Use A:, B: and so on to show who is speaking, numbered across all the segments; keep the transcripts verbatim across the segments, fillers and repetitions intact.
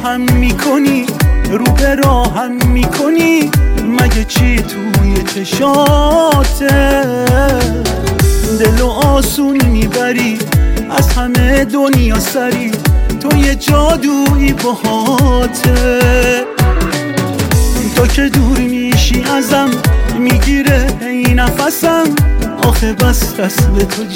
A: نگاهم میکنی، رو به راهم میکنی، مگه چی توی چشاته؟ دلو آسون میبری، از همه دنیا سری، تو یه جادویی باهاته. تو که دور میشی ازم، میگیره این نفسم، آخه بس دست به تو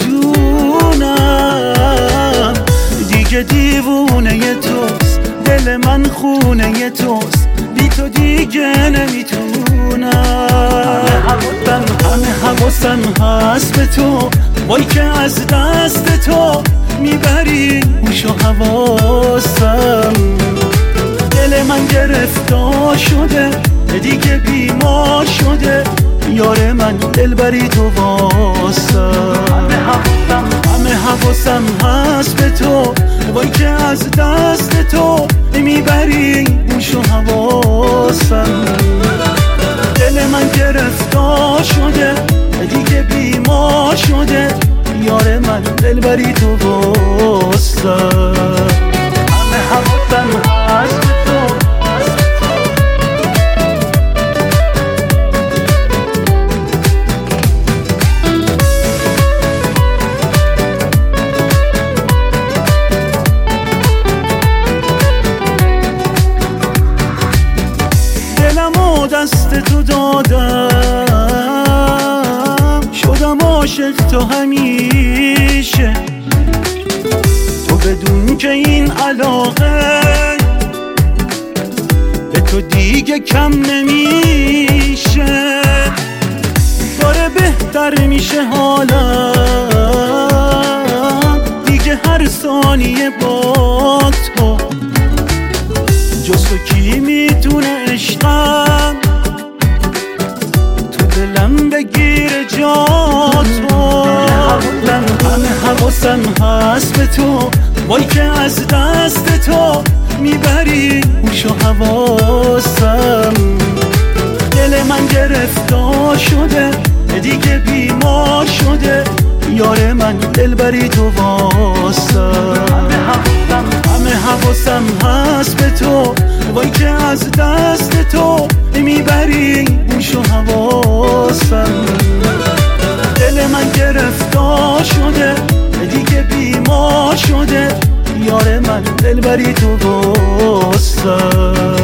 A: جونم. دیگه دیوونه ی توست، دل من خونه ی توست، بی تو دیگه نمیتونم. همه حواسم هست به تو، وای که از دست تو میبری هوش و حواسم. دل من گرفتار شده، دیگه بیمار شده، یار من دلبری تو واسم. همه حواسم هست به تو، وای که از دست تو میبری هوش و حواسم. دل من گرفتار شده، دیگه بیمار شده، یار من دلبری تو واسم. همه حواسم هست به تو. دلمو دست تو دادم، شدم عاشق تو همیشه، تو بدون که این علاقه به تو دیگه کم نمیشه. داره بهتر میشه حالم، دیگه هر ثانیه با تو، جز تو کی میتونه عشقم تو دلم بگیره جا تو. همه حواسم هست به تو، وای که از دست تو میبری هوش و حواسم. دل من گرفتار شده، دیگه بیمار شده، یار من دلبری تو واسم. همه حواسم هست به تو، وای که از دست تو میبری هوش و حواسم. دل من گرفتار شده، دیگه بیمار شده، یار من دلبری تو واسم.